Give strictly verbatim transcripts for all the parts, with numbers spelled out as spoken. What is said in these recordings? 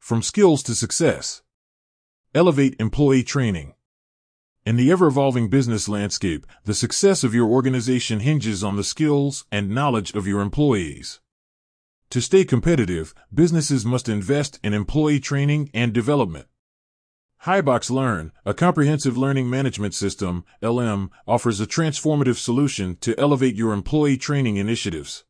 From skills to success. Elevate employee training. In the ever-evolving business landscape, the success of your organization hinges on the skills and knowledge of your employees. To stay competitive, businesses must invest in employee training and development. Highbox Learn, a comprehensive learning management system, L M, offers a transformative solution to elevate your employee training initiatives.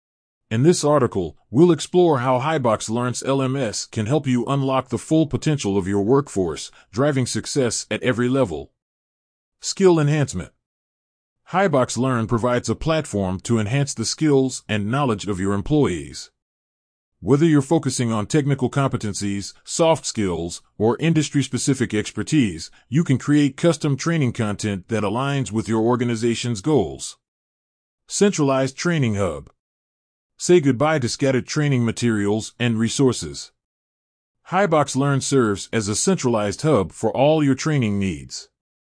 In this article, we'll explore how Highbox Learn's L M S can help you unlock the full potential of your workforce, driving success at every level. Skill enhancement. Highbox Learn provides a platform to enhance the skills and knowledge of your employees. Whether you're focusing on technical competencies, soft skills, or industry-specific expertise, you can create custom training content that aligns with your organization's goals. Centralized Training Hub. Say goodbye to scattered training materials and resources. Highbox Learn serves as a centralized hub for all your training needs.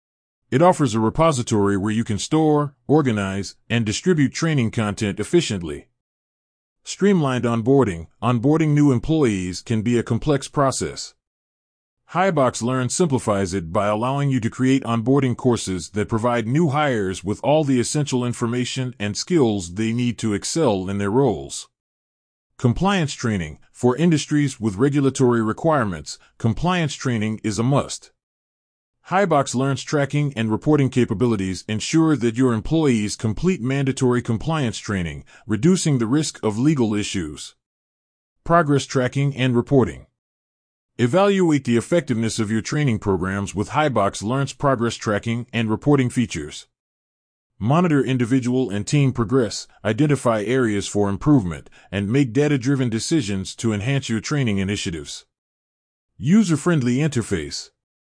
It offers a repository where you can store, organize, and distribute training content efficiently. Streamlined onboarding. Onboarding new employees can be a complex process. Highbox Learn simplifies it by allowing you to create onboarding courses that provide new hires with all the essential information and skills they need to excel in their roles. Compliance training. For industries with regulatory requirements, compliance training is a must. Highbox Learn's tracking and reporting capabilities ensure that your employees complete mandatory compliance training, reducing the risk of legal issues. Progress tracking and reporting. Evaluate the effectiveness of your training programs with Highbox Learn's progress tracking and reporting features. Monitor individual and team progress, identify areas for improvement, and make data-driven decisions to enhance your training initiatives. User-friendly interface.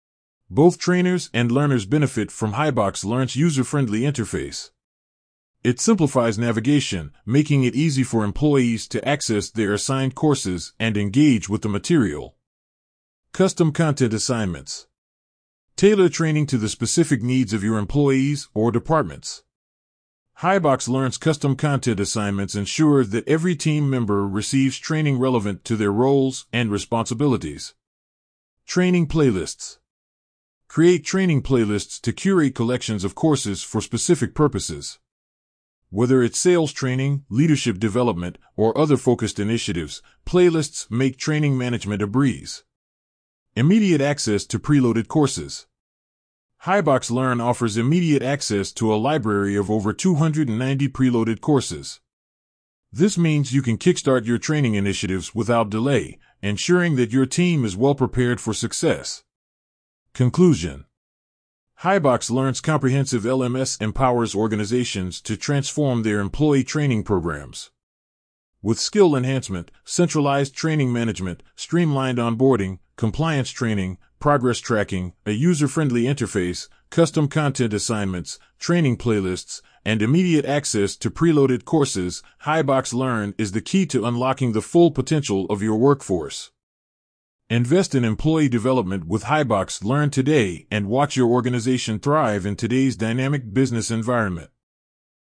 Both trainers and learners benefit from Highbox Learn's user-friendly interface. It simplifies navigation, making it easy for employees to access their assigned courses and engage with the material. Custom content assignments. Tailor training to the specific needs of your employees or departments. Highbox Learn's custom content assignments ensure that every team member receives training relevant to their roles and responsibilities. Training playlists. Create training playlists to curate collections of courses for specific purposes. Whether it's sales training, leadership development, or other focused initiatives, playlists make training management a breeze. Immediate access to preloaded courses. Highbox Learn offers immediate access to a library of over two hundred ninety preloaded courses. This means you can kickstart your training initiatives without delay, ensuring that your team is well prepared for success. Conclusion. Highbox Learn's comprehensive L M S empowers organizations to transform their employee training programs. With skill enhancement, centralized training management, streamlined onboarding, compliance training, progress tracking, a user-friendly interface, custom content assignments, training playlists, and immediate access to preloaded courses, Highbox Learn is the key to unlocking the full potential of your workforce. Invest in employee development with Highbox Learn today and watch your organization thrive in today's dynamic business environment.